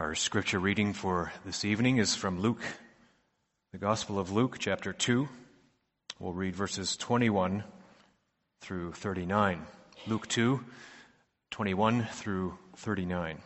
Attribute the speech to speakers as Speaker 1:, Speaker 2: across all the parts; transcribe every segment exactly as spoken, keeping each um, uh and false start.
Speaker 1: Our scripture reading for this evening is from Luke, the Gospel of Luke, chapter two. We'll read verses twenty-one through thirty-nine. Luke two, twenty-one through thirty-nine.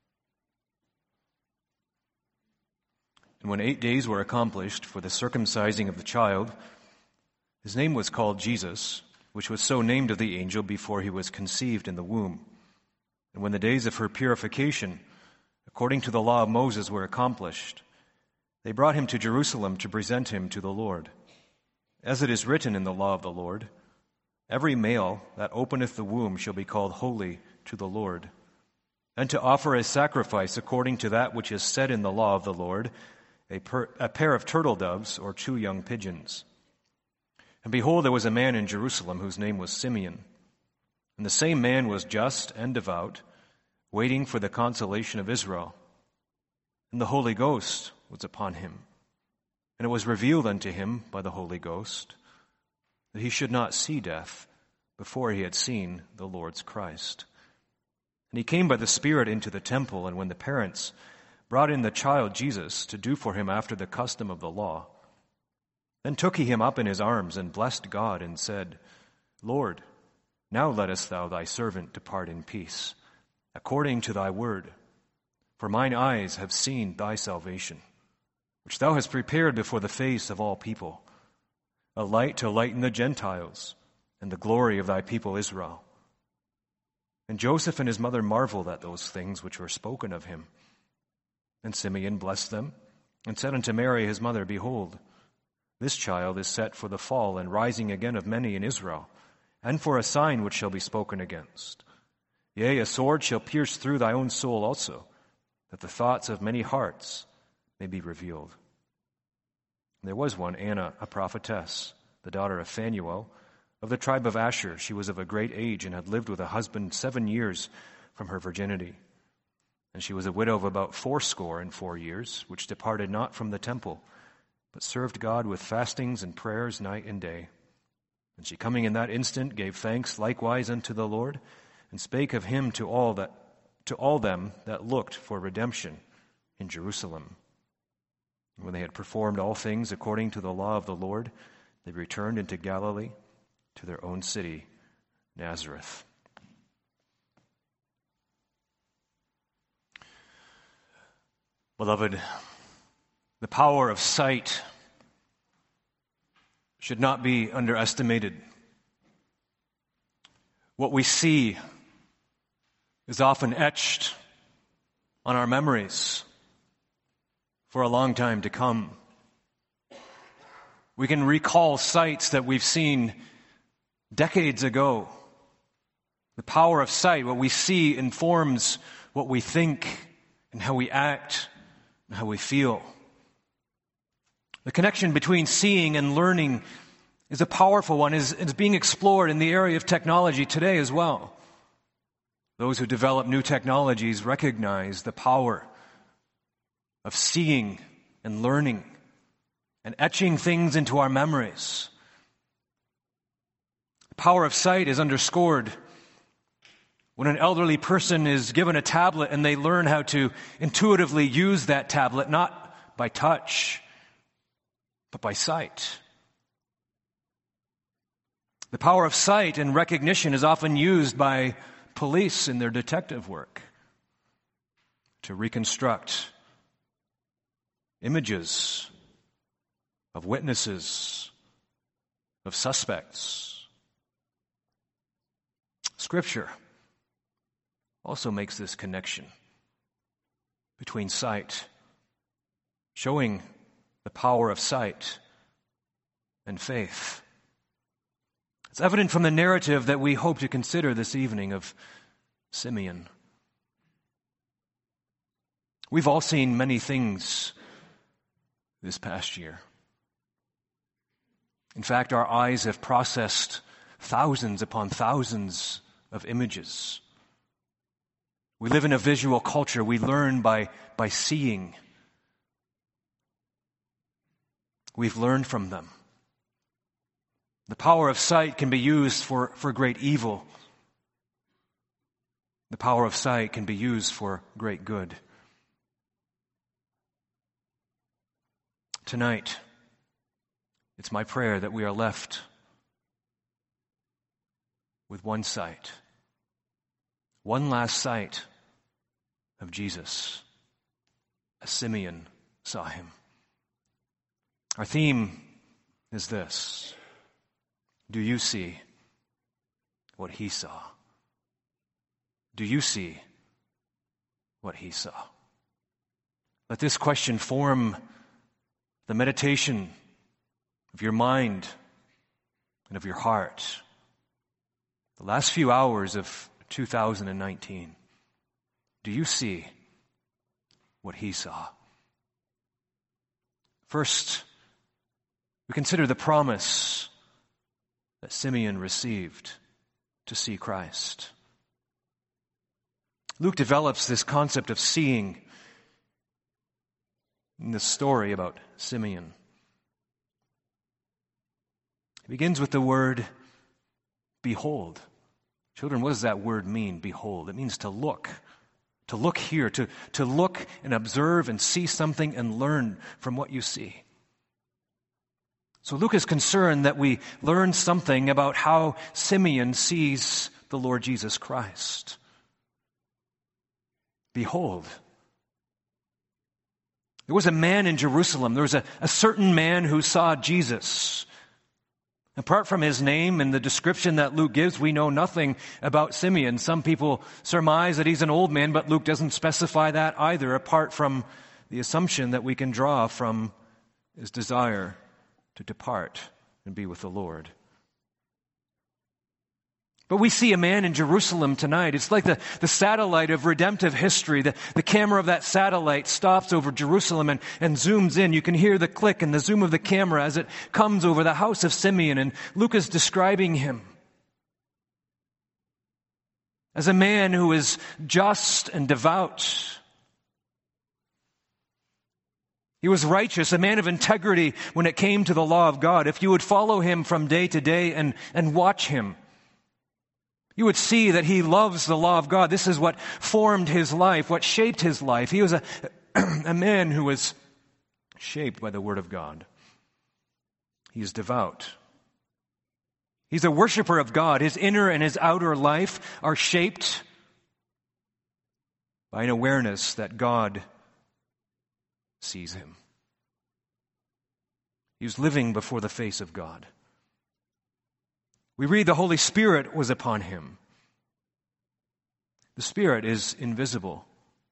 Speaker 1: And when eight days were accomplished for the circumcising of the child, his name was called Jesus, which was so named of the angel before he was conceived in the womb. And when the days of her purification, according to the law of Moses, were accomplished, they brought him to Jerusalem to present him to the Lord. As it is written in the law of the Lord, every male that openeth the womb shall be called holy to the Lord. And to offer a sacrifice according to that which is said in the law of the Lord, a, per, a pair of turtle doves or two young pigeons. And behold, there was a man in Jerusalem whose name was Simeon. And the same man was just and devout, waiting for the consolation of Israel. And the Holy Ghost was upon him. And it was revealed unto him by the Holy Ghost that he should not see death before he had seen the Lord's Christ. And he came by the Spirit into the temple, and when the parents brought in the child Jesus to do for him after the custom of the law, then took he him up in his arms and blessed God and said, Lord, now lettest thou thy servant depart in peace, according to thy word. For mine eyes have seen thy salvation, which thou hast prepared before the face of all people, a light to lighten the Gentiles, and the glory of thy people Israel. And Joseph and his mother marveled at those things which were spoken of him. And Simeon blessed them, and said unto Mary his mother, Behold, this child is set for the fall and rising again of many in Israel, and for a sign which shall be spoken against. Yea, a sword shall pierce through thy own soul also, that the thoughts of many hearts may be revealed. And there was one, Anna, a prophetess, the daughter of Phanuel, of the tribe of Asher. She was of a great age, and had lived with a husband seven years from her virginity. And she was a widow of about fourscore and four years, which departed not from the temple, but served God with fastings and prayers night and day. And she coming in that instant gave thanks likewise unto the Lord, and spake of him to all that to all them that looked for redemption in Jerusalem. And when they had performed all things according to the law of the Lord, they returned into Galilee to their own city, Nazareth. Beloved, the power of sight should not be underestimated. What we see is often etched on our memories for a long time to come. We can recall sights that we've seen decades ago. The power of sight, what we see, informs what we think and how we act and how we feel. The connection between seeing and learning is a powerful one, is, is being explored in the area of technology today as well. Those who develop new technologies recognize the power of seeing and learning and etching things into our memories. The power of sight is underscored when an elderly person is given a tablet and they learn how to intuitively use that tablet, not by touch, but by sight. The power of sight and recognition is often used by police in their detective work to reconstruct images of witnesses, of suspects. Scripture also makes this connection between sight, showing the power of sight and faith. It's evident from the narrative that we hope to consider this evening of Simeon. We've all seen many things this past year. In fact, our eyes have processed thousands upon thousands of images. We live in a visual culture. We learn by, by seeing. We've learned from them. The power of sight can be used for, for great evil. The power of sight can be used for great good. Tonight, it's my prayer that we are left with one sight, one last sight of Jesus, as Simeon saw him. Our theme is this: do you see what he saw? Do you see what he saw? Let this question form the meditation of your mind and of your heart the last few hours of two thousand nineteen. Do you see what he saw? First, we consider the promise that Simeon received to see Christ. Luke develops this concept of seeing in the story about Simeon. It begins with the word behold. Children, what does that word mean, behold? It means to look. To look here, to, to look and observe and see something and learn from what you see. So Luke is concerned that we learn something about how Simeon sees the Lord Jesus Christ. Behold. There was a man in Jerusalem. There was a, a certain man who saw Jesus. Apart from his name and the description that Luke gives, we know nothing about Simeon. Some people surmise that he's an old man, but Luke doesn't specify that either, apart from the assumption that we can draw from his desire to depart and be with the Lord. But we see a man in Jerusalem tonight. It's like the, the satellite of redemptive history. The, the camera of that satellite stops over Jerusalem and, and zooms in. You can hear the click and the zoom of the camera as it comes over the house of Simeon. And Luke is describing him as a man who is just and devout. He was righteous, a man of integrity when it came to the law of God. If you would follow him from day to day and, and watch him, you would see that he loves the law of God. This is what formed his life, what shaped his life. He was a, a man who was shaped by the Word of God. He is devout. He's a worshiper of God. His inner and his outer life are shaped by an awareness that God sees him. He was living before the face of God. We read the Holy Spirit was upon him. The Spirit is invisible,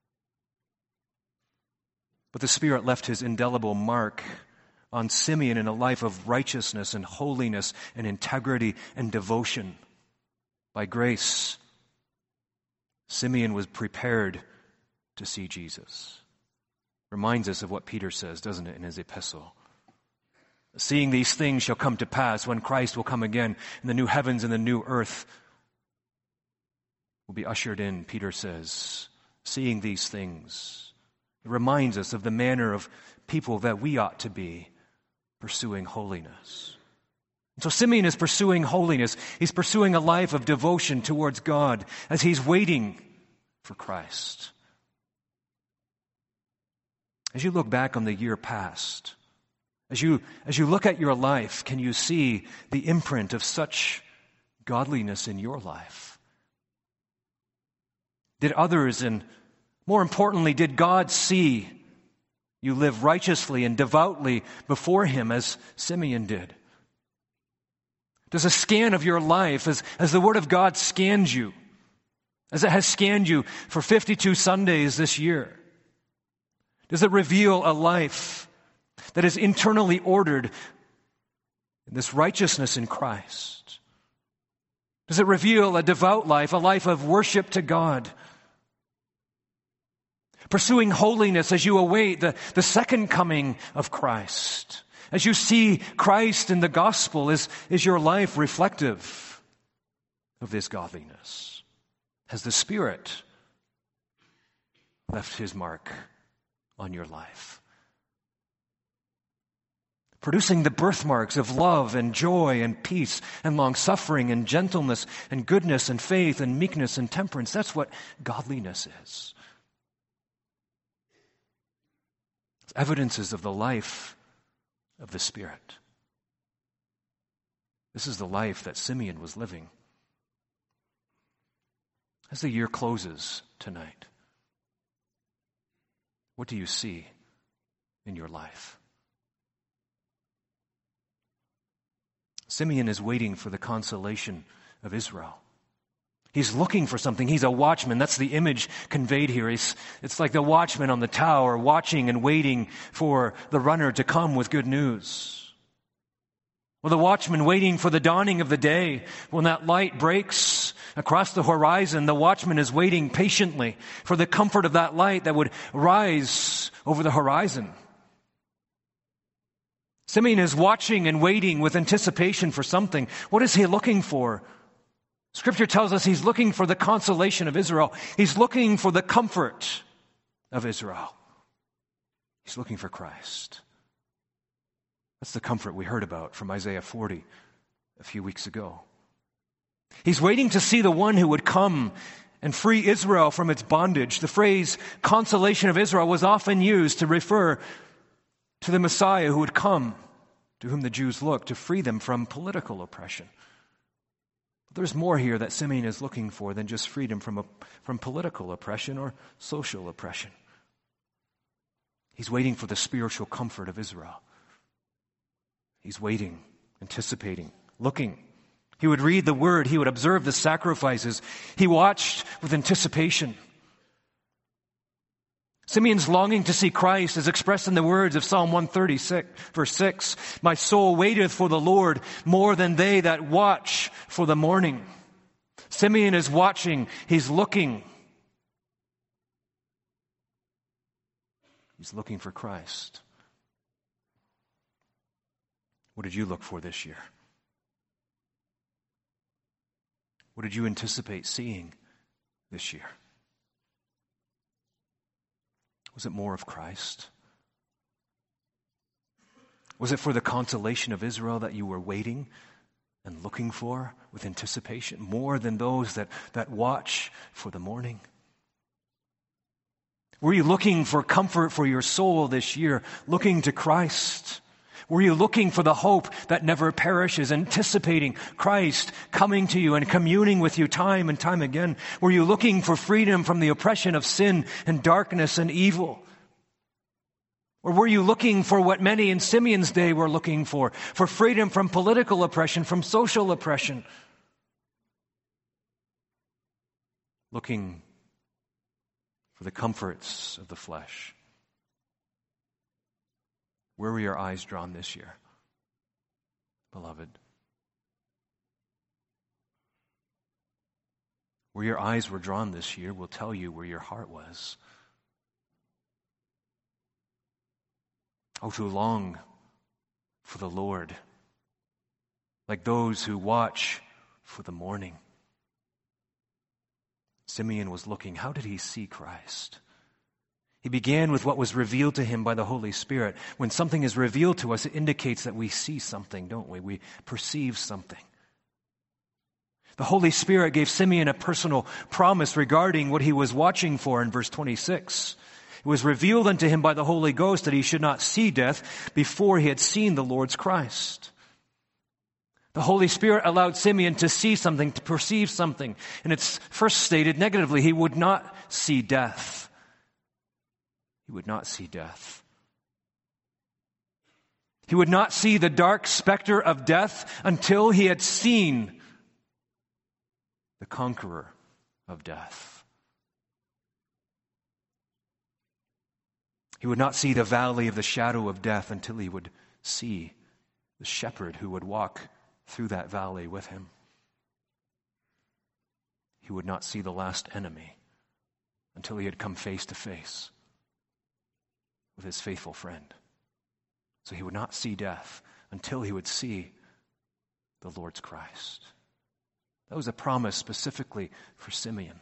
Speaker 1: but the Spirit left his indelible mark on Simeon in a life of righteousness and holiness and integrity and devotion. By grace, Simeon was prepared to see Jesus. Reminds us of what Peter says, doesn't it, in his epistle? Seeing these things shall come to pass when Christ will come again, and the new heavens and the new earth will be ushered in, Peter says. Seeing these things, it reminds us of the manner of people that we ought to be pursuing holiness. And so Simeon is pursuing holiness. He's pursuing a life of devotion towards God as he's waiting for Christ. As you look back on the year past, As you, as you look at your life, can you see the imprint of such godliness in your life? Did others, and more importantly, did God see you live righteously and devoutly before him as Simeon did? Does a scan of your life, as, as the Word of God scans you, as it has scanned you for fifty-two Sundays this year, does it reveal a life that is internally ordered in this righteousness in Christ? Does it reveal a devout life, a life of worship to God? Pursuing holiness as you await the, the second coming of Christ. As you see Christ in the gospel, is, is your life reflective of this godliness? Has the Spirit left his mark on your life? Producing the birthmarks of love and joy and peace and long-suffering and gentleness and goodness and faith and meekness and temperance. That's what godliness is. It's evidences of the life of the Spirit. This is the life that Simeon was living. As the year closes tonight, what do you see in your life? Simeon is waiting for the consolation of Israel. He's looking for something. He's a watchman. That's the image conveyed here. It's, it's like the watchman on the tower watching and waiting for the runner to come with good news. Well, the watchman waiting for the dawning of the day. When that light breaks across the horizon, the watchman is waiting patiently for the comfort of that light that would rise over the horizon. Simeon is watching and waiting with anticipation for something. What is he looking for? Scripture tells us he's looking for the consolation of Israel. He's looking for the comfort of Israel. He's looking for Christ. That's the comfort we heard about from Isaiah forty a few weeks ago. He's waiting to see the one who would come and free Israel from its bondage. The phrase consolation of Israel was often used to refer to the Messiah who would come, to whom the Jews looked, to free them from political oppression. But there's more here that Simeon is looking for than just freedom from, a, from political oppression or social oppression. He's waiting for the spiritual comfort of Israel. He's waiting, anticipating, looking. He would read the word. He would observe the sacrifices. He watched with anticipation. Simeon's longing to see Christ is expressed in the words of Psalm one thirty-six, verse six. My soul waiteth for the Lord more than they that watch for the morning. Simeon is watching. He's looking. He's looking for Christ. What did you look for this year? What did you anticipate seeing this year? Was it more of Christ? Was it for the consolation of Israel that you were waiting and looking for with anticipation, more than those that, that watch for the morning? Were you looking for comfort for your soul this year, looking to Christ? Were you looking for the hope that never perishes, anticipating Christ coming to you and communing with you time and time again? Were you looking for freedom from the oppression of sin and darkness and evil? Or were you looking for what many in Simeon's day were looking for, for freedom from political oppression, from social oppression? Looking for the comforts of the flesh. Where were your eyes drawn this year, beloved? Where your eyes were drawn this year will tell you where your heart was. Oh, to long for the Lord, like those who watch for the morning. Simeon was looking. How did he see Christ? He began with what was revealed to him by the Holy Spirit. When something is revealed to us, it indicates that we see something, don't we? We perceive something. The Holy Spirit gave Simeon a personal promise regarding what he was watching for in verse twenty-six. It was revealed unto him by the Holy Ghost that he should not see death before he had seen the Lord's Christ. The Holy Spirit allowed Simeon to see something, to perceive something. And it's first stated negatively, he would not see death. He would not see death. He would not see the dark specter of death until he had seen the conqueror of death. He would not see the valley of the shadow of death until he would see the shepherd who would walk through that valley with him. He would not see the last enemy until he had come face to face with his faithful friend. So he would not see death until he would see the Lord's Christ. That was a promise specifically for Simeon.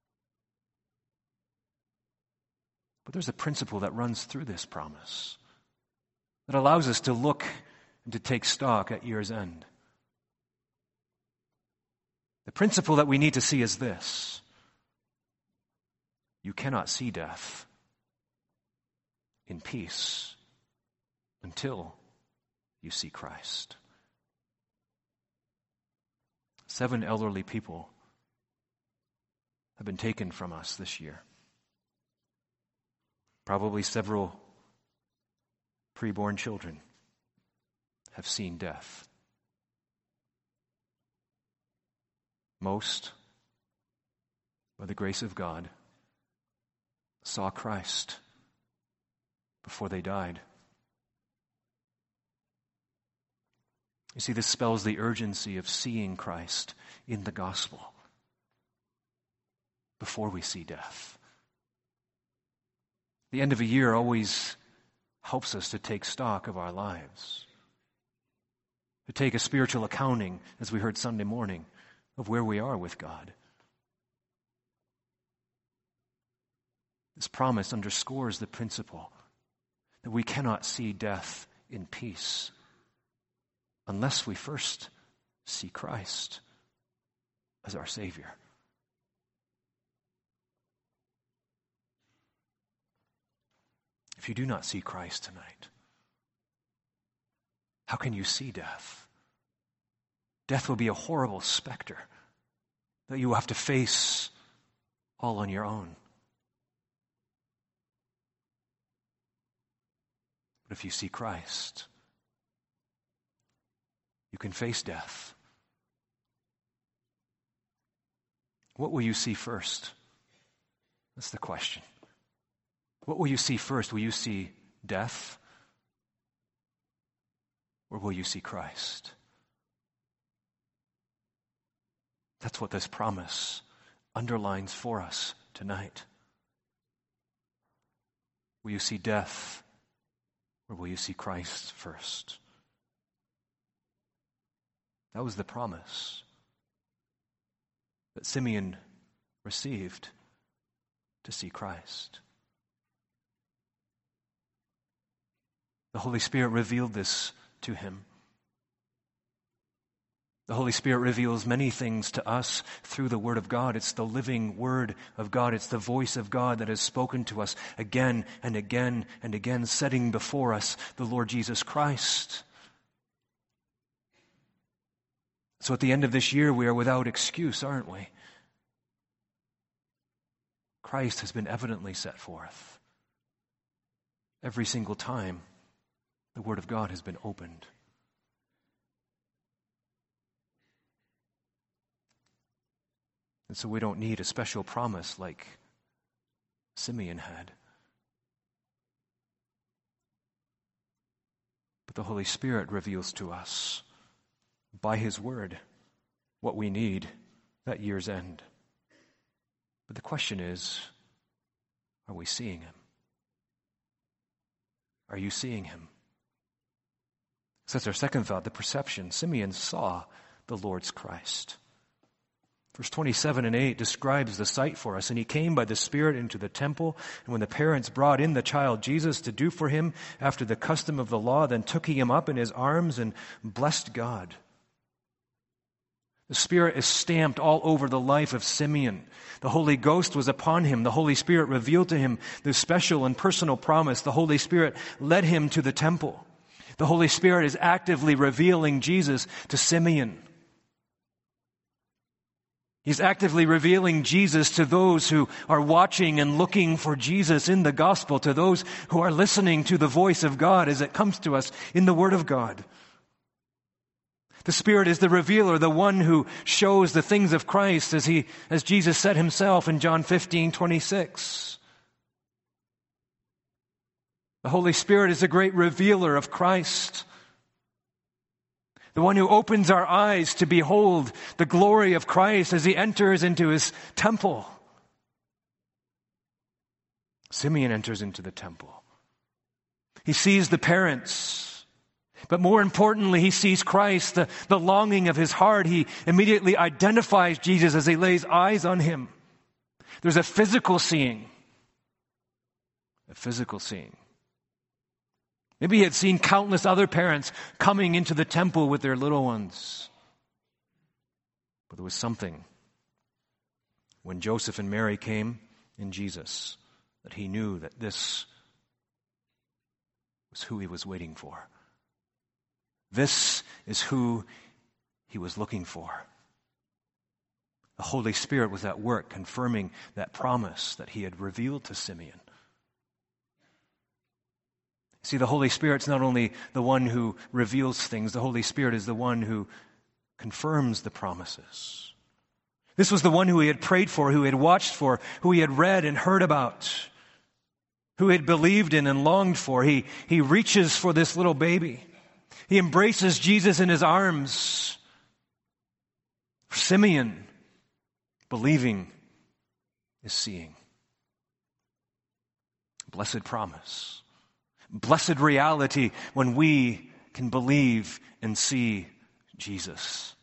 Speaker 1: But there's a principle that runs through this promise that allows us to look and to take stock at year's end. The principle that we need to see is this: you cannot see death in peace until you see Christ. Seven elderly people have been taken from us this year. Probably several preborn children have seen death. Most, by the grace of God, saw Christ before they died. You see, this spells the urgency of seeing Christ in the gospel before we see death. The end of a year always helps us to take stock of our lives, to take a spiritual accounting, as we heard Sunday morning, of where we are with God. This promise underscores the principle that we cannot see death in peace unless we first see Christ as our Savior. If you do not see Christ tonight, how can you see death? Death will be a horrible specter that you will have to face all on your own. But if you see Christ, you can face death. What will you see first? That's the question. What will you see first? Will you see death? Or will you see Christ? That's what this promise underlines for us tonight. Will you see death? Or will you see Christ first? That was the promise that Simeon received to see Christ. The Holy Spirit revealed this to him. The Holy Spirit reveals many things to us through the Word of God. It's the living Word of God. It's the voice of God that has spoken to us again and again and again, setting before us the Lord Jesus Christ. So at the end of this year, we are without excuse, aren't we? Christ has been evidently set forth. Every single time the Word of God has been opened. And so we don't need a special promise like Simeon had. But the Holy Spirit reveals to us by His Word what we need at year's end. But the question is, are we seeing Him? Are you seeing Him? So that's our second thought, the perception. Simeon saw the Lord's Christ. Verse twenty-seven and eight describes the sight for us. And he came by the Spirit into the temple, and when the parents brought in the child Jesus to do for him after the custom of the law, then took he him up in his arms and blessed God. The Spirit is stamped all over the life of Simeon. The Holy Ghost was upon him. The Holy Spirit revealed to him the special and personal promise. The Holy Spirit led him to the temple. The Holy Spirit is actively revealing Jesus to Simeon. He's actively revealing Jesus to those who are watching and looking for Jesus in the gospel, to those who are listening to the voice of God as it comes to us in the Word of God. The Spirit is the revealer, the one who shows the things of Christ, as he, as Jesus said himself in John fifteen twenty-six. The Holy Spirit is the great revealer of Christ. The one who opens our eyes to behold the glory of Christ as he enters into his temple. Simeon enters into the temple. He sees the parents, but more importantly, he sees Christ, the, the longing of his heart. He immediately identifies Jesus as he lays eyes on him. There's a physical seeing. A physical seeing. Maybe he had seen countless other parents coming into the temple with their little ones. But there was something when Joseph and Mary came in Jesus that he knew that this was who he was waiting for. This is who he was looking for. The Holy Spirit was at work confirming that promise that he had revealed to Simeon. See, the Holy Spirit's not only the one who reveals things, the Holy Spirit is the one who confirms the promises. This was the one who he had prayed for, who he had watched for, who he had read and heard about, who he had believed in and longed for. He, he reaches for this little baby. He embraces Jesus in his arms. For Simeon, believing is seeing. Blessed promise. Blessed reality when we can believe and see Jesus.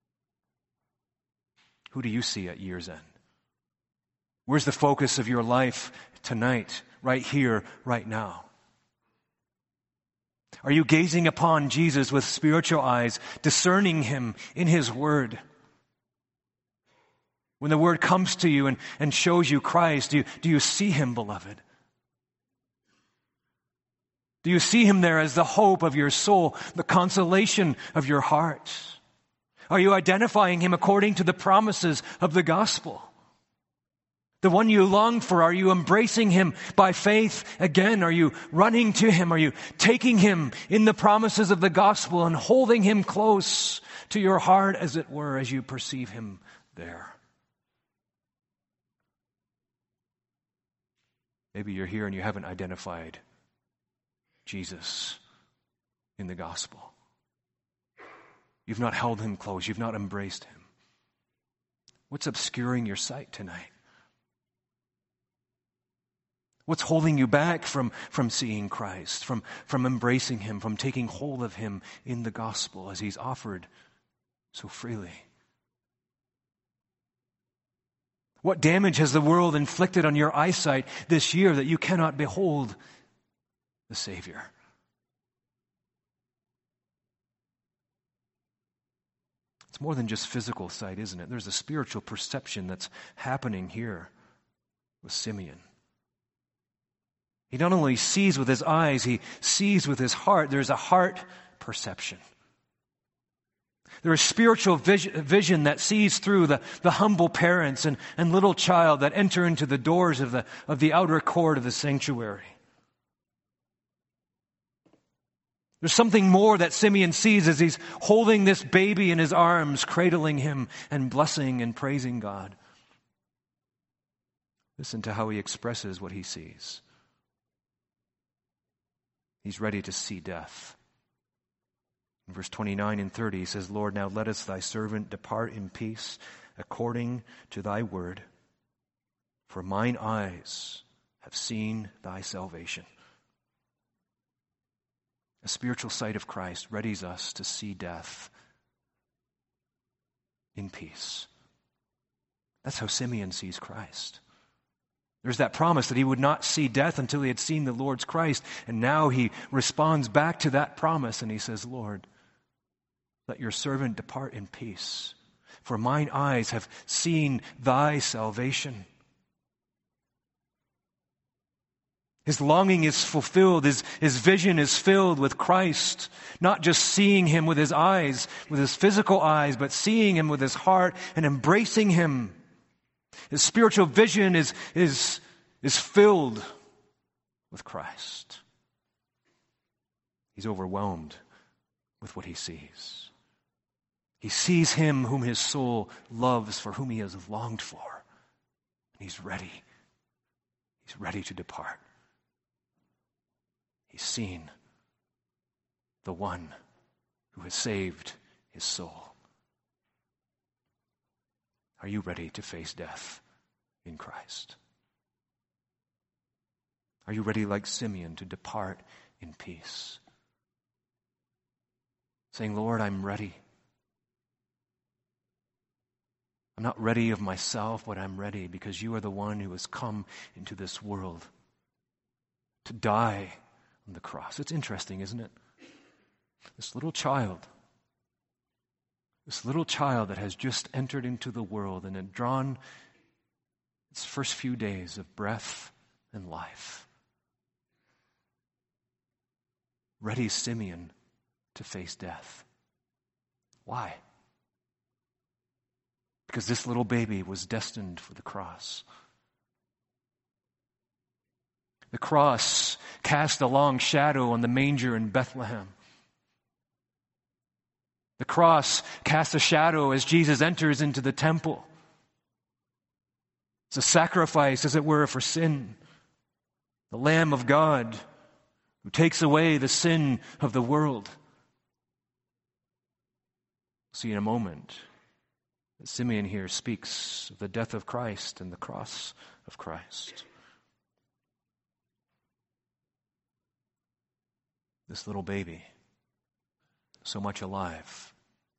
Speaker 1: Who do you see at year's end? Where's the focus of your life tonight, right here, right now? Are you gazing upon Jesus with spiritual eyes, discerning him in his word? When the word comes to you and, and shows you Christ, do you, do you see him, beloved? Do you see him there as the hope of your soul, the consolation of your heart? Are you identifying him according to the promises of the gospel? The one you long for, are you embracing him by faith again? Are you running to him? Are you taking him in the promises of the gospel and holding him close to your heart, as it were, as you perceive him there? Maybe you're here and you haven't identified Jesus in the gospel. You've not held him close. You've not embraced him. What's obscuring your sight tonight? What's holding you back from, from seeing Christ, from, from embracing him, from taking hold of him in the gospel as he's offered so freely? What damage has the world inflicted on your eyesight this year that you cannot behold the Savior? It's more than just physical sight, isn't it? There's a spiritual perception that's happening here with Simeon. He not only sees with his eyes, he sees with his heart. There's a heart perception. There is spiritual vision, vision that sees through the, the humble parents and, and little child that enter into the doors of the, of the outer court of the sanctuary. There's something more that Simeon sees as he's holding this baby in his arms, cradling him and blessing and praising God. Listen to how he expresses what he sees. He's ready to see death. In verse twenty-nine and thirty, he says, Lord, now lettest thy servant depart in peace according to thy word. For mine eyes have seen thy salvation. A spiritual sight of Christ readies us to see death in peace. That's how Simeon sees Christ. There's that promise that he would not see death until he had seen the Lord's Christ. And now he responds back to that promise and he says, Lord, let your servant depart in peace, for mine eyes have seen thy salvation. His longing is fulfilled. His, his vision is filled with Christ, not just seeing him with his eyes, with his physical eyes, but seeing him with his heart and embracing him. His spiritual vision is, is, is filled with Christ. He's overwhelmed with what he sees. He sees him whom his soul loves, for whom he has longed for. And he's ready. He's ready to depart. He's seen the one who has saved his soul. Are you ready to face death in Christ? Are you ready, like Simeon, to depart in peace? Saying, Lord, I'm ready. I'm not ready of myself, but I'm ready because you are the one who has come into this world to die on the cross. It's interesting, isn't it? This little child, this little child that has just entered into the world and had drawn its first few days of breath and life. Ready Simeon to face death. Why? Because this little baby was destined for the cross. The cross cast a long shadow on the manger in Bethlehem. The cross casts a shadow as Jesus enters into the temple. It's a sacrifice, as it were, for sin. The Lamb of God who takes away the sin of the world. See in a moment that Simeon here speaks of the death of Christ and the cross of Christ. This little baby, so much alive,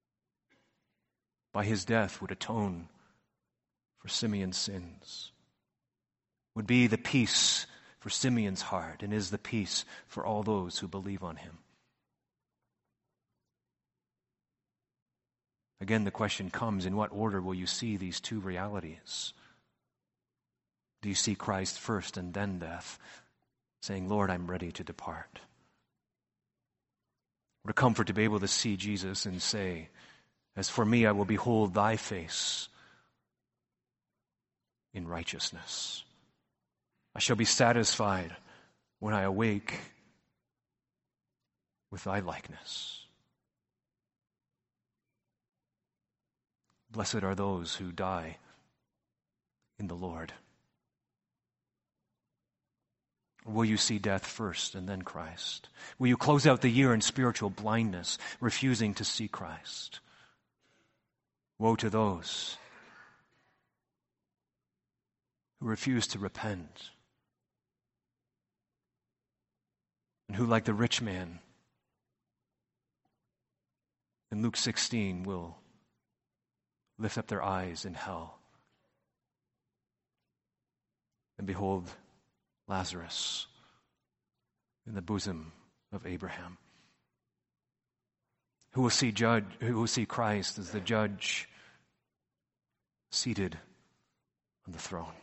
Speaker 1: by his death would atone for Simeon's sins, would be the peace for Simeon's heart, and is the peace for all those who believe on him. Again, the question comes, in what order will you see these two realities? Do you see Christ first and then death, saying, Lord, I'm ready to depart? What a comfort to be able to see Jesus and say, as for me, I will behold thy face in righteousness. I shall be satisfied when I awake with thy likeness. Blessed are those who die in the Lord. Or will you see death first and then Christ? Will you close out the year in spiritual blindness, refusing to see Christ? Woe to those who refuse to repent, and who, like the rich man in Luke sixteen, will lift up their eyes in hell and behold Lazarus in the bosom of Abraham. Who will see judge, who will see Christ as the judge seated on the throne.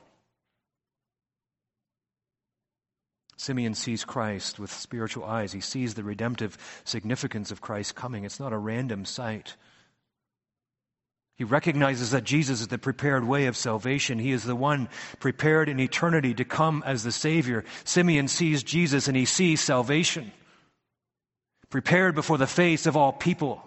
Speaker 1: Simeon sees Christ with spiritual eyes. He sees the redemptive significance of Christ's coming. It's not a random sight. He recognizes that Jesus is the prepared way of salvation. He is the one prepared in eternity to come as the Savior. Simeon sees Jesus and he sees salvation, prepared before the face of all people.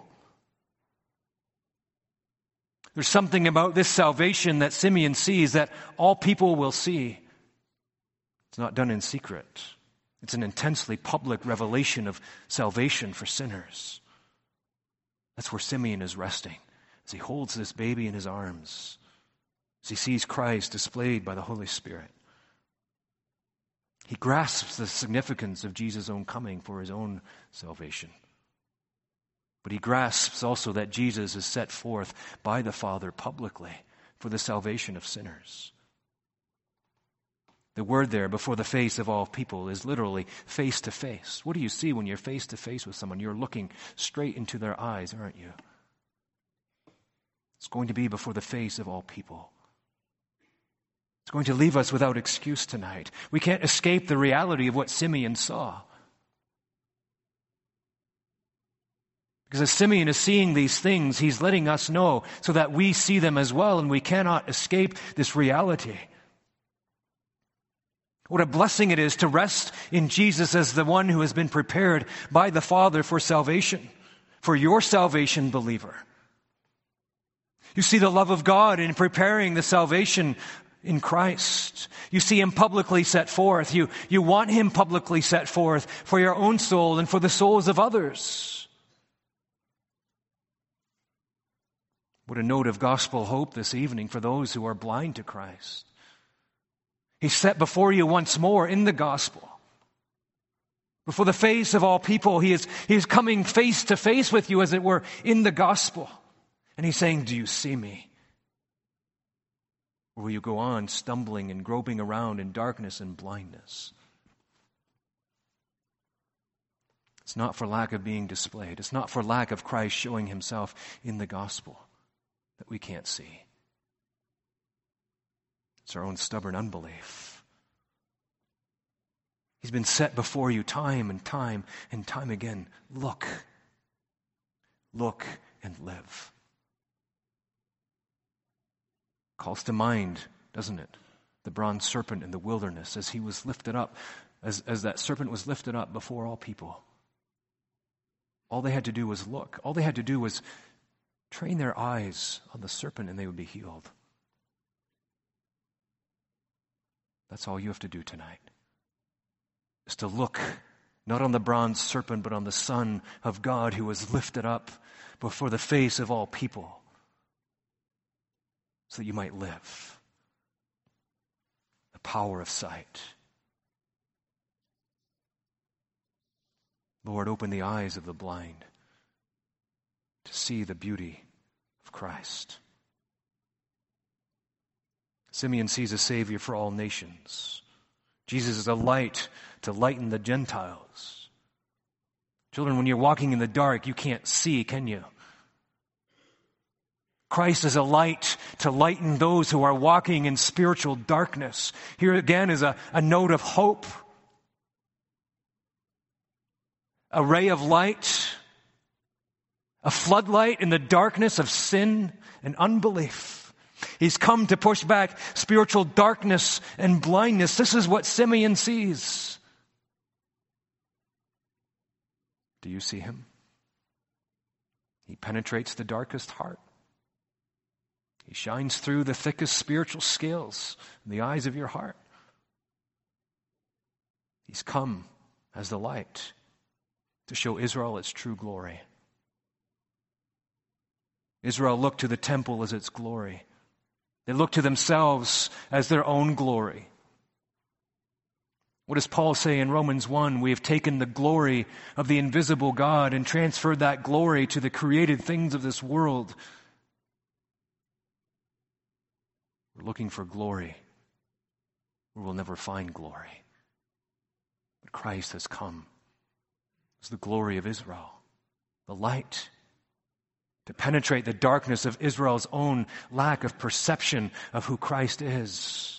Speaker 1: There's something about this salvation that Simeon sees that all people will see. It's not done in secret. It's an intensely public revelation of salvation for sinners. That's where Simeon is resting, as he holds this baby in his arms, as he sees Christ displayed by the Holy Spirit. He grasps the significance of Jesus' own coming for his own salvation. But he grasps also that Jesus is set forth by the Father publicly for the salvation of sinners. The word there, before the face of all people, is literally face to face. What do you see when you're face to face with someone? You're looking straight into their eyes, aren't you? It's going to be before the face of all people. It's going to leave us without excuse tonight. We can't escape the reality of what Simeon saw. Because as Simeon is seeing these things, he's letting us know so that we see them as well, and we cannot escape this reality. What a blessing it is to rest in Jesus as the one who has been prepared by the Father for salvation, for your salvation, believer. You see the love of God in preparing the salvation in Christ. You see him publicly set forth. You, you want him publicly set forth for your own soul and for the souls of others. What a note of gospel hope this evening for those who are blind to Christ. He's set before you once more in the gospel. Before the face of all people, he is, he is coming face to face with you, as it were, in the gospel. And he's saying, do you see me? Or will you go on stumbling and groping around in darkness and blindness? It's not for lack of being displayed. It's not for lack of Christ showing himself in the gospel that we can't see. It's our own stubborn unbelief. He's been set before you time and time and time again. Look, Look and live. Calls to mind, doesn't it? The bronze serpent in the wilderness as he was lifted up, as, as that serpent was lifted up before all people. All they had to do was look. All they had to do was train their eyes on the serpent and they would be healed. That's all you have to do tonight, is to look not on the bronze serpent, but on the Son of God who was lifted up before the face of all people so that you might live. The power of sight. Lord, open the eyes of the blind to see the beauty of Christ. Simeon sees a Savior for all nations. Jesus is a light to lighten the Gentiles. Children, when you're walking in the dark, you can't see, can you? Christ is a light to lighten those who are walking in spiritual darkness. Here again is a, a note of hope. A ray of light. A floodlight in the darkness of sin and unbelief. He's come to push back spiritual darkness and blindness. This is what Simeon sees. Do you see him? He penetrates the darkest heart. He shines through the thickest spiritual scales in the eyes of your heart. He's come as the light to show Israel its true glory. Israel looked to the temple as its glory. They looked to themselves as their own glory. What does Paul say in Romans one? We have taken the glory of the invisible God and transferred that glory to the created things of this world. We're looking for glory where we'll never find glory. But Christ has come as the glory of Israel, the light, to penetrate the darkness of Israel's own lack of perception of who Christ is.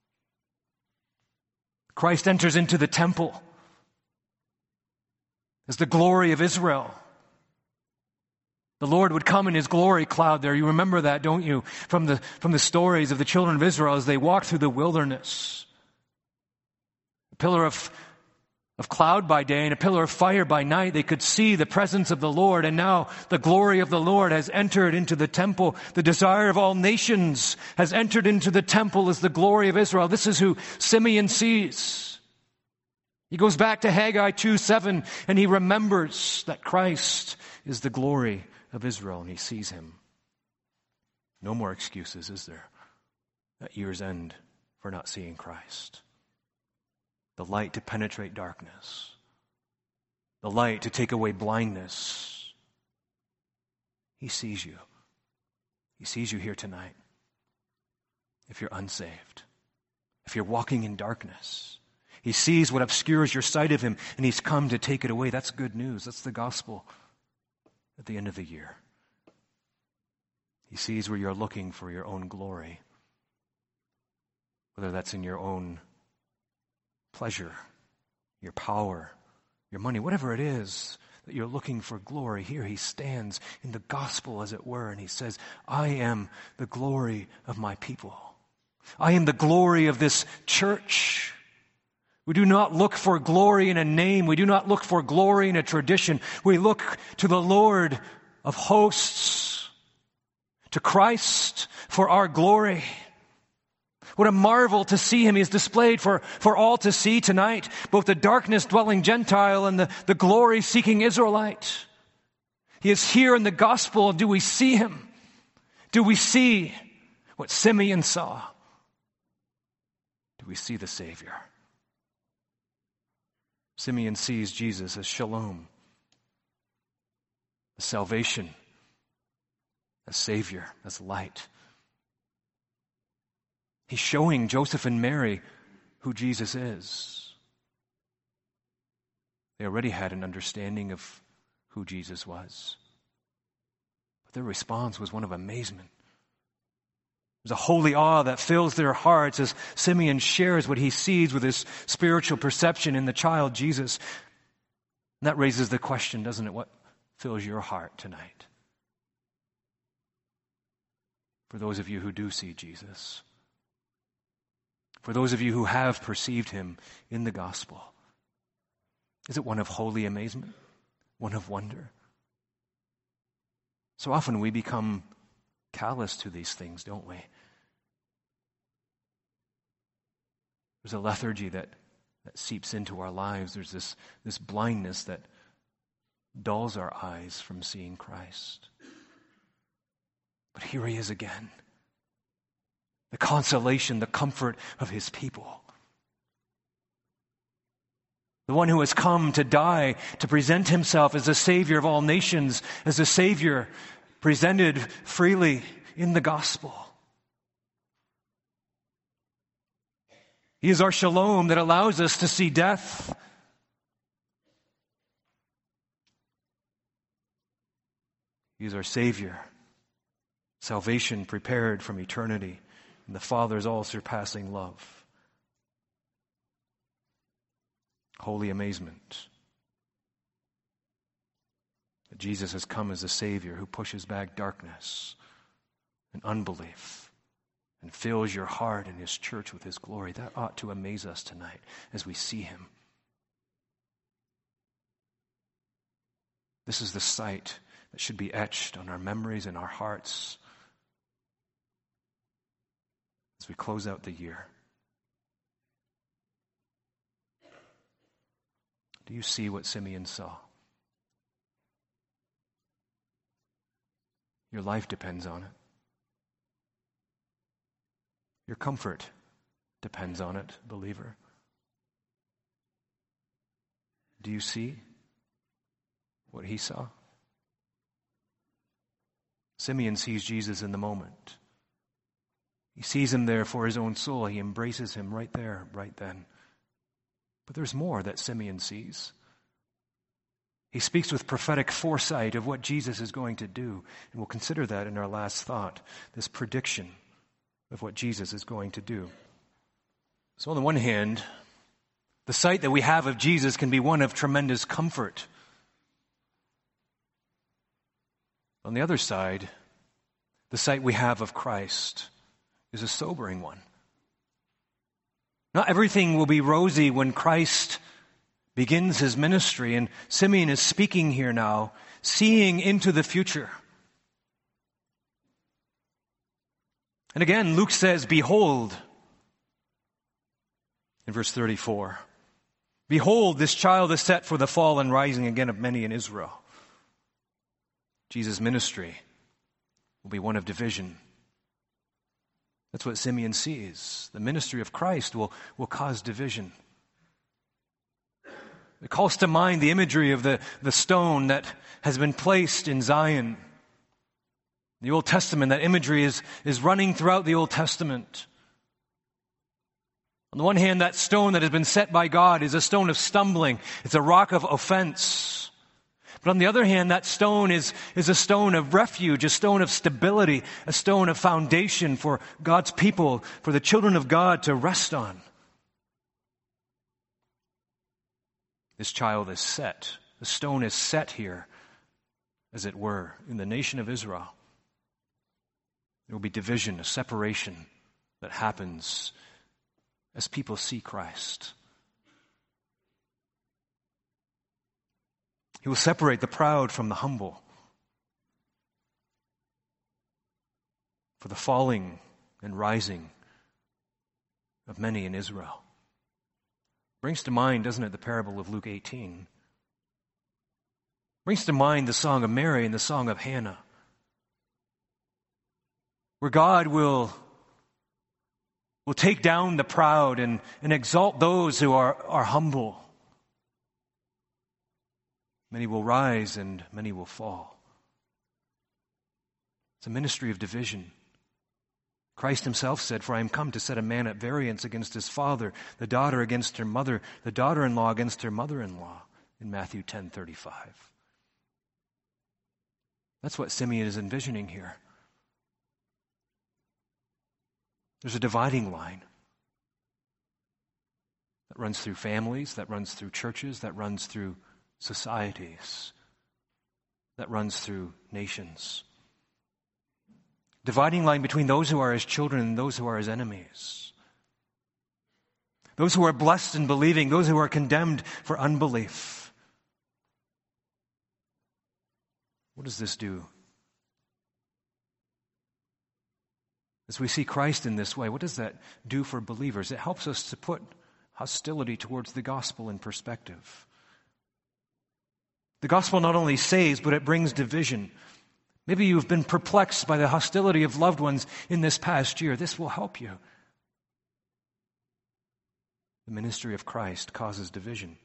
Speaker 1: Christ enters into the temple as the glory of Israel. The Lord would come in his glory cloud there. You remember that, don't you? From the, from the stories of the children of Israel as they walked through the wilderness. A pillar of Of cloud by day and a pillar of fire by night. They could see the presence of the Lord, and now the glory of the Lord has entered into the temple. The desire of all nations has entered into the temple as the glory of Israel. This is who Simeon sees. He goes back to Haggai two seven and he remembers that Christ is the glory of Israel, and he sees him. No more excuses, is there, at year's end for not seeing Christ? The light to penetrate darkness. The light to take away blindness. He sees you. He sees you here tonight. If you're unsaved. If you're walking in darkness. He sees what obscures your sight of him, and he's come to take it away. That's good news. That's the gospel at the end of the year. He sees where you're looking for your own glory. Whether that's in your own pleasure, your power, your money, whatever it is that you're looking for glory. Here he stands in the gospel, as it were, and he says, I am the glory of my people. I am the glory of this church. We do not look for glory in a name. We do not look for glory in a tradition. We look to the Lord of hosts, to Christ for our glory. What a marvel to see him. He is displayed for, for all to see tonight, both the darkness-dwelling Gentile and the, the glory-seeking Israelite. He is here in the gospel. Do we see him? Do we see what Simeon saw? Do we see the Savior? Simeon sees Jesus as Shalom, as salvation, as Savior, as light. He's showing Joseph and Mary who Jesus is. They already had an understanding of who Jesus was. But their response was one of amazement. There's a holy awe that fills their hearts as Simeon shares what he sees with his spiritual perception in the child Jesus. And that raises the question, doesn't it? What fills your heart tonight. For those of you who do see Jesus, for those of you who have perceived him in the gospel, is it one of holy amazement, one of wonder? So often we become callous to these things, don't we? There's a lethargy that, that seeps into our lives. There's this, this blindness that dulls our eyes from seeing Christ. But here he is again. The consolation, the comfort of his people. The one who has come to die, to present himself as the Savior of all nations, as a Savior presented freely in the gospel. He is our shalom that allows us to see death. He is our Savior. Salvation prepared from eternity in the Father's all-surpassing love. Holy amazement that Jesus has come as a Savior who pushes back darkness and unbelief and fills your heart and his church with his glory. That ought to amaze us tonight as we see him. This is the sight that should be etched on our memories and our hearts as we close out the year. Do you see what Simeon saw? Your life depends on it. Your comfort depends on it, believer. Do you see what he saw? Simeon sees Jesus in the moment. He sees him there for his own soul. He embraces him right there, right then. But there's more that Simeon sees. He speaks with prophetic foresight of what Jesus is going to do. And we'll consider that in our last thought, this prediction of what Jesus is going to do. So on the one hand, the sight that we have of Jesus can be one of tremendous comfort. On the other side, the sight we have of Christ is a sobering one. Not everything will be rosy when Christ begins his ministry, and Simeon is speaking here now, seeing into the future. And again, Luke says, behold, in verse thirty-four, behold, this child is set for the fall and rising again of many in Israel. Jesus' ministry will be one of division. That's what Simeon sees. The ministry of Christ will, will cause division. It calls to mind the imagery of the, the stone that has been placed in Zion. The Old Testament, that imagery is, is running throughout the Old Testament. On the one hand, that stone that has been set by God is a stone of stumbling. It's a rock of offense. But on the other hand, that stone is, is a stone of refuge, a stone of stability, a stone of foundation for God's people, for the children of God to rest on. This child is set. The stone is set here, as it were, in the nation of Israel. There will be division, a separation that happens as people see Christ. He will separate the proud from the humble. For the falling and rising of many in Israel. Brings to mind, doesn't it, the parable of Luke eighteen. Brings to mind the song of Mary and the song of Hannah. Where God will, will take down the proud and, and exalt those who are, are humble. Many will rise and many will fall. It's a ministry of division. Christ himself said, for I am come to set a man at variance against his father, the daughter against her mother, the daughter-in-law against her mother-in-law, in Matthew ten thirty-five. That's what Simeon is envisioning here. There's a dividing line that runs through families, that runs through churches, that runs through societies. that runs through nations. Dividing line between those who are his children and those who are his enemies. Those who are blessed in believing, those who are condemned for unbelief. What does this do? As we see Christ in this way, what does that do for believers? It helps us to put hostility towards the gospel in perspective. The gospel not only saves, but it brings division. Maybe you've been perplexed by the hostility of loved ones in this past year. This will help you. The ministry of Christ causes division.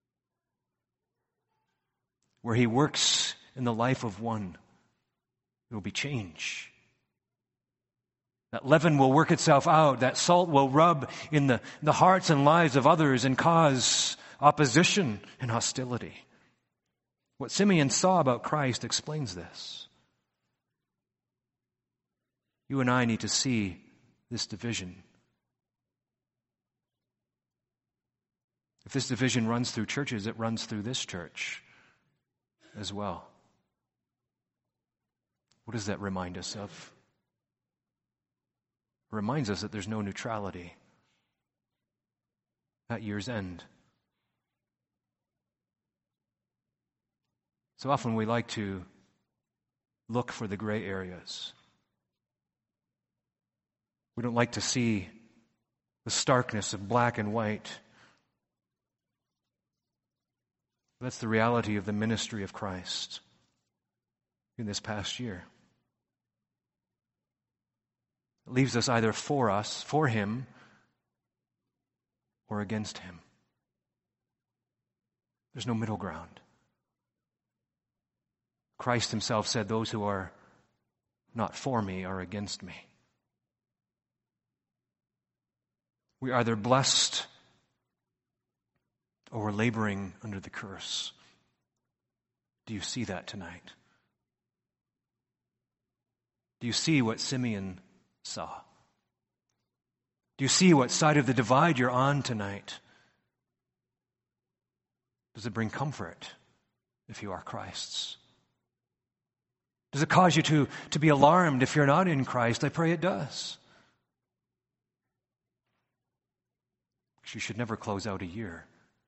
Speaker 1: Where he works in the life of one, there will be change. That leaven will work itself out. That salt will rub in the, the hearts and lives of others and cause opposition and hostility. What Simeon saw about Christ explains this. You and I need to see this division. If this division runs through churches, it runs through this church as well. What does that remind us of? It reminds us that there's no neutrality at year's end. So often we like to look for the gray areas. We don't like to see the starkness of black and white. That's the reality of the ministry of Christ in this past year. It leaves us either for us, for him, or against him. There's no middle ground. Christ himself said, those who are not for me are against me. We're either blessed or we're laboring under the curse. Do you see that tonight? Do you see what Simeon saw? Do you see what side of the divide you're on tonight? Does it bring comfort if you are Christ's? Does it cause you to, to be alarmed if you're not in Christ? I pray it does. Because you should never close out a year.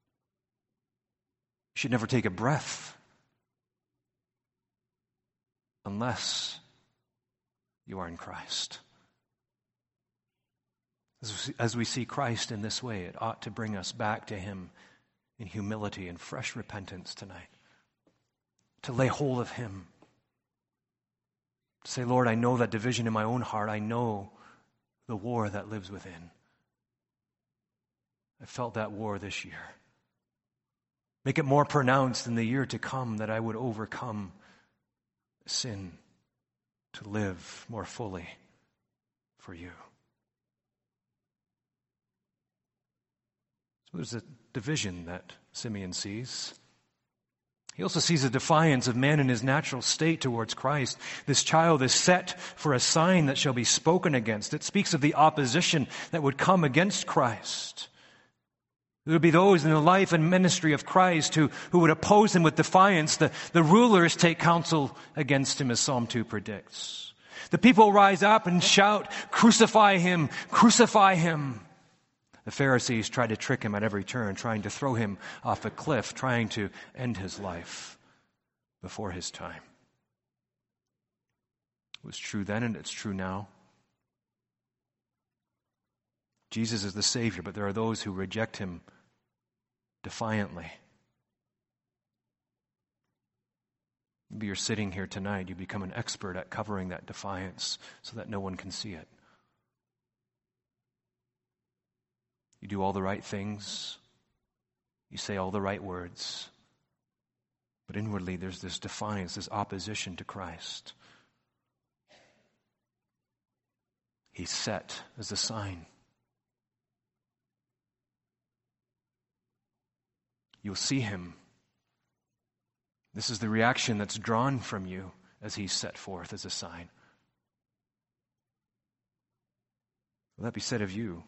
Speaker 1: You should never take a breath unless you are in Christ. As we, as we see Christ in this way, it ought to bring us back to him in humility and fresh repentance tonight. To lay hold of him. To say, Lord, I know that division in my own heart. I know the war that lives within. I felt that war this year. Make it more pronounced in the year to come that I would overcome sin to live more fully for you. So there's a division that Simeon sees. He also sees a defiance of man in his natural state towards Christ. This child is set for a sign that shall be spoken against. It speaks of the opposition that would come against Christ. There would be those in the life and ministry of Christ who, who would oppose him with defiance. The, the rulers take counsel against him, as Psalm two predicts. The people rise up and shout, "Crucify him! Crucify him!" The Pharisees try to trick him at every turn, trying to throw him off a cliff, trying to end his life before his time. It was true then and it's true now. Jesus is the Savior, but there are those who reject him defiantly. Maybe you're sitting here tonight, you become an expert at covering that defiance so that no one can see it. You do all the right things. You say all the right words. But inwardly there's this defiance, this opposition to Christ. He's set as a sign. You'll see him. This is the reaction that's drawn from you as he's set forth as a sign. Will that be said of you?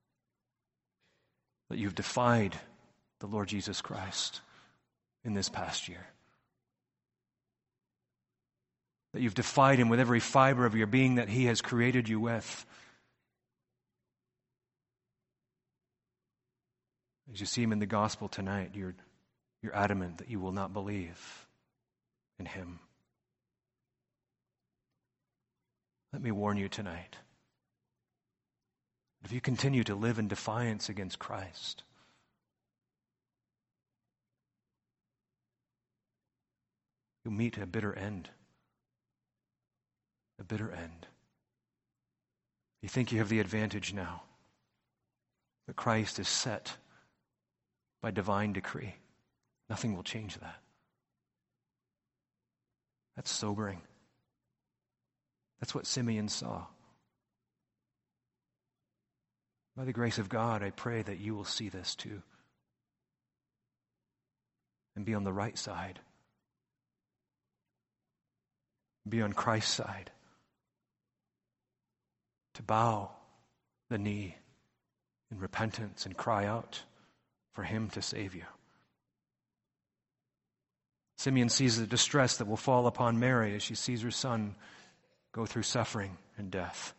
Speaker 1: That you've defied the Lord Jesus Christ in this past year. that you've defied him with every fiber of your being that he has created you with. As you see him in the gospel tonight, you're, you're adamant that you will not believe in him. Let me warn you tonight. If you continue to live in defiance against Christ, you'll meet a bitter end. A bitter end. You think you have the advantage now, but Christ is set by divine decree. Nothing will change that. That's sobering. That's what Simeon saw. By the grace of God, I pray that you will see this too. And be on the right side. Be on Christ's side. To bow the knee in repentance and cry out for him to save you. Simeon sees the distress that will fall upon Mary as she sees her son go through suffering and death.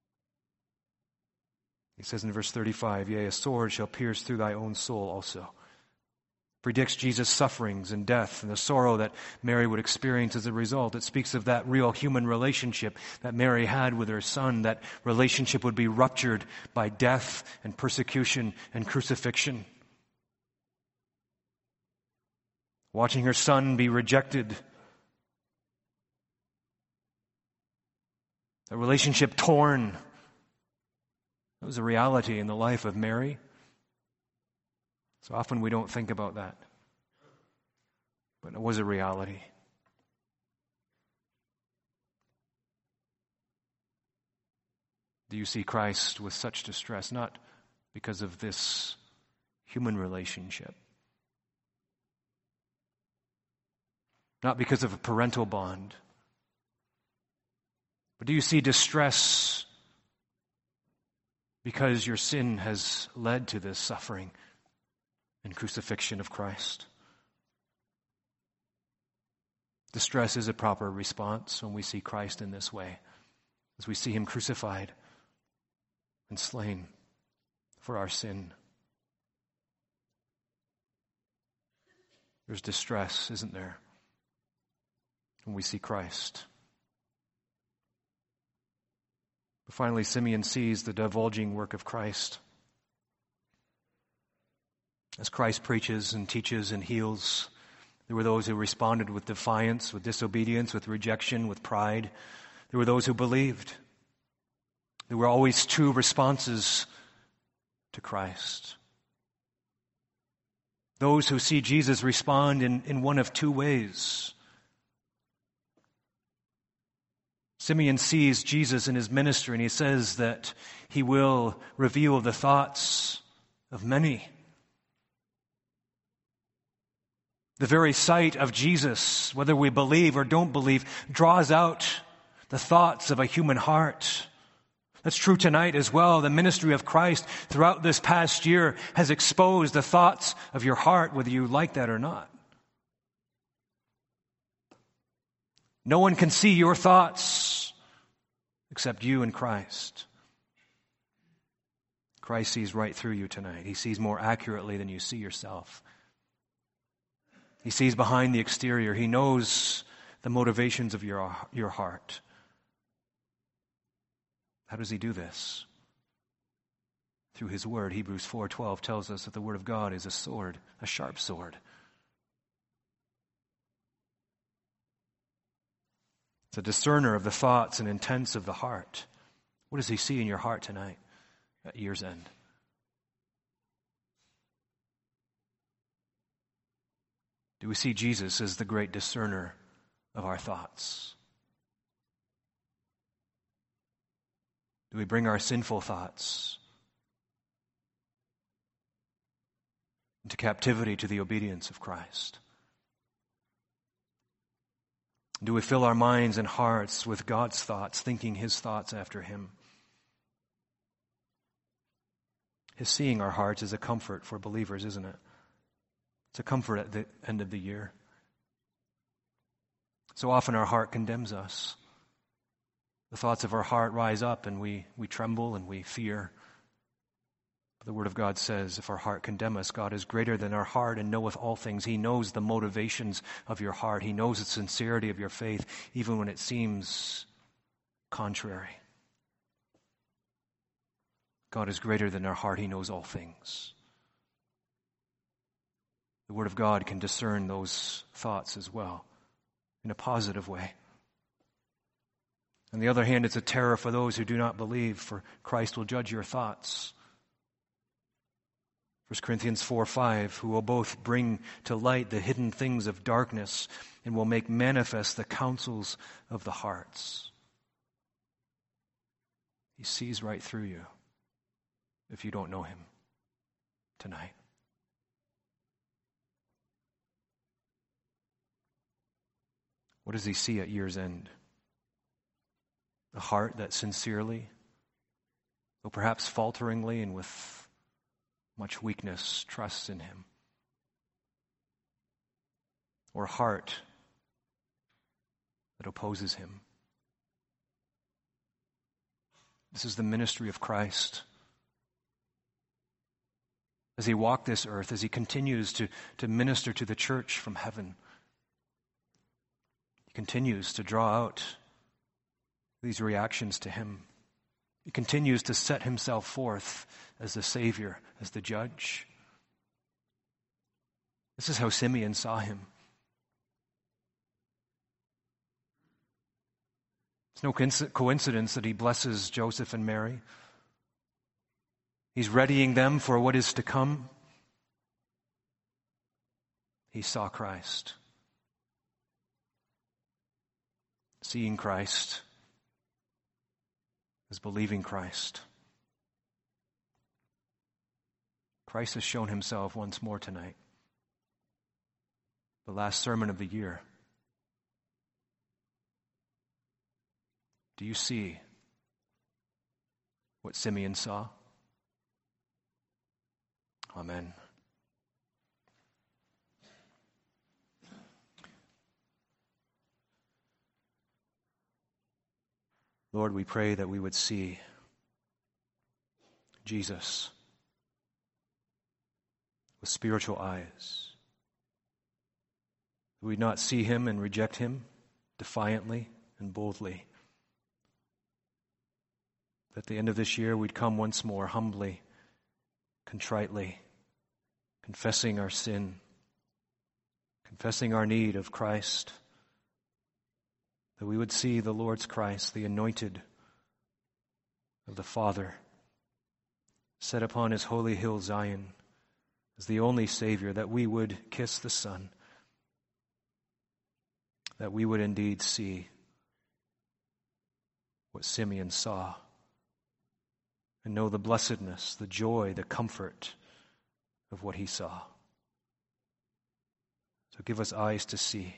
Speaker 1: He says in verse thirty-five, "Yea, a sword shall pierce through thy own soul also." Predicts Jesus' sufferings and death and the sorrow that Mary would experience as a result. It speaks of that real human relationship that Mary had with her son. That relationship would be ruptured by death and persecution and crucifixion. Watching her son be rejected. A relationship torn. That was a reality in the life of Mary. So often we don't think about that. But it was a reality. Do you see Christ with such distress? Not because of this human relationship. Not because of a parental bond. But do you see distress because your sin has led to this suffering and crucifixion of Christ? Distress is a proper response when we see Christ in this way, as we see him crucified and slain for our sin. There's distress, isn't there, when we see Christ? But finally, Simeon sees the divulging work of Christ. As Christ preaches and teaches and heals, there were those who responded with defiance, with disobedience, with rejection, with pride. There were those who believed. There were always two responses to Christ. Those who see Jesus respond in, in one of two ways. Simeon sees Jesus in his ministry, and he says that he will reveal the thoughts of many. The very sight of Jesus, whether we believe or don't believe, draws out the thoughts of a human heart. That's true tonight as well. The ministry of Christ throughout this past year has exposed the thoughts of your heart, whether you like that or not. No one can see your thoughts except you and Christ. Christ sees right through you tonight. He sees more accurately than you see yourself. He sees behind the exterior. He knows the motivations of your, your heart. How does he do this? Through his word. Hebrews four twelve tells us that the word of God is a sword, a sharp sword. It's a discerner of the thoughts and intents of the heart. What does he see in your heart tonight at year's end? Do we see Jesus as the great discerner of our thoughts? Do we bring our sinful thoughts into captivity to the obedience of Christ? Do we fill our minds and hearts with God's thoughts, thinking his thoughts after him? His seeing our hearts is a comfort for believers, isn't it? It's a comfort at the end of the year. So often our heart condemns us. The thoughts of our heart rise up and we, we tremble and we fear. But the Word of God says, if our heart condemn us, God is greater than our heart and knoweth all things. He knows the motivations of your heart. He knows the sincerity of your faith, even when it seems contrary. God is greater than our heart. He knows all things. The Word of God can discern those thoughts as well, in a positive way. On the other hand, it's a terror for those who do not believe, for Christ will judge your thoughts. First Corinthians four five, who will both bring to light the hidden things of darkness and will make manifest the counsels of the hearts. He sees right through you if you don't know him tonight. What does he see at year's end? A heart that sincerely, though perhaps falteringly and with much weakness, trusts in him. Or a heart that opposes him. This is the ministry of Christ. As he walked this earth, as he continues to, to minister to the church from heaven, he continues to draw out these reactions to him. He continues to set himself forth as the Savior, as the judge. This is how Simeon saw him. It's no coincidence that he blesses Joseph and Mary. He's readying them for what is to come. He saw Christ. Seeing Christ is believing Christ. Christ has shown himself once more tonight. The last sermon of the year. Do you see what Simeon saw? Amen. Lord, we pray that we would see Jesus with spiritual eyes. That we'd not see him and reject him defiantly and boldly. That at the end of this year we'd come once more humbly, contritely, confessing our sin, confessing our need of Christ. That we would see the Lord's Christ, the anointed of the Father, set upon his holy hill Zion as the only Savior, that we would kiss the Son, that we would indeed see what Simeon saw and know the blessedness, the joy, the comfort of what he saw. So give us eyes to see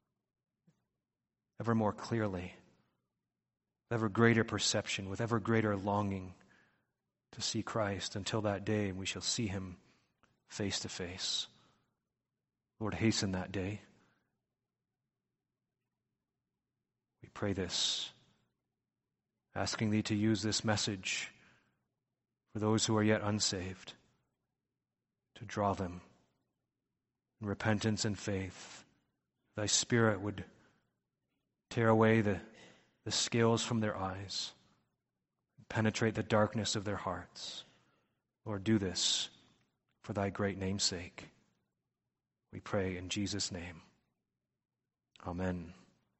Speaker 1: ever more clearly, ever greater perception, with ever greater longing to see Christ until that day we shall see him face to face. Lord, hasten that day. We pray this, asking thee to use this message for those who are yet unsaved, to draw them in repentance and faith. Thy Spirit would tear away the, the scales from their eyes, penetrate the darkness of their hearts. Lord, do this for thy great name's sake. We pray in Jesus' name. Amen.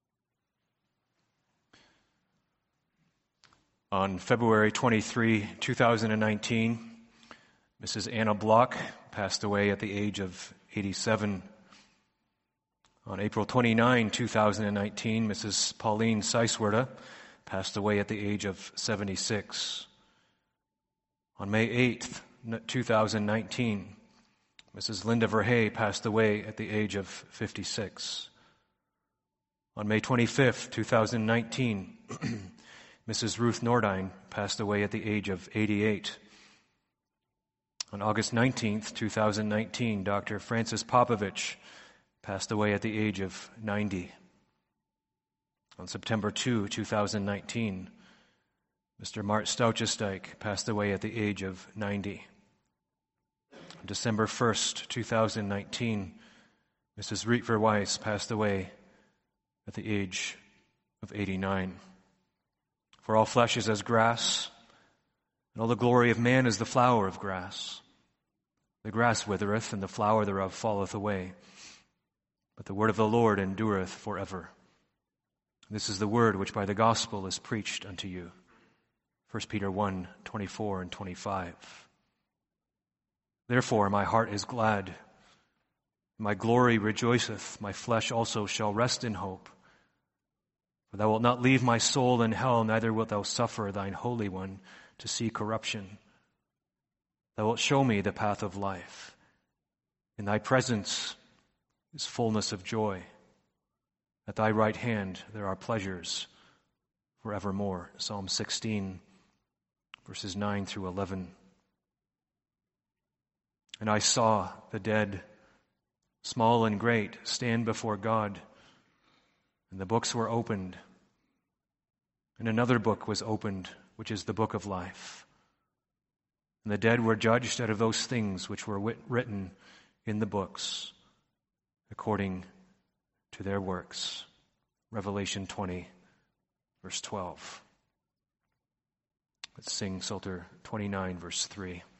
Speaker 1: On February twenty-third, two thousand nineteen, Missus Anna Block passed away at the age of eighty-seven. On April twenty-ninth, two thousand nineteen, Missus Pauline Seiswerda passed away at the age of seventy-six. On May eighth, two thousand nineteen, Missus Linda Verhey passed away at the age of fifty-six. On May twenty-fifth, two thousand nineteen, Missus Ruth Nordine passed away at the age of eighty-eight. On August nineteenth, two thousand nineteen, Doctor Francis Popovich passed away at the age of ninety. On September second, two thousand nineteen, Mister Mart Stouchesteik passed away at the age of ninety. On December first, two thousand nineteen, Missus Rietver Weiss passed away at the age of eighty-nine. For all flesh is as grass, and all the glory of man is the flower of grass. The grass withereth, and the flower thereof falleth away. But the word of the Lord endureth forever. This is the word which by the gospel is preached unto you. First Peter one, twenty-four and twenty-five. Therefore my heart is glad, my glory rejoiceth, my flesh also shall rest in hope. For thou wilt not leave my soul in hell, neither wilt thou suffer thine Holy One to see corruption. Thou wilt show me the path of life. In thy presence is fullness of joy. At thy right hand there are pleasures forevermore. Psalm sixteen, verses nine through eleven. And I saw the dead, small and great, stand before God, and the books were opened. And another book was opened, which is the book of life. And the dead were judged out of those things which were wit- written in the books, according to their works. Revelation twenty, verse twelve. Let's sing Psalter twenty-nine, verse three.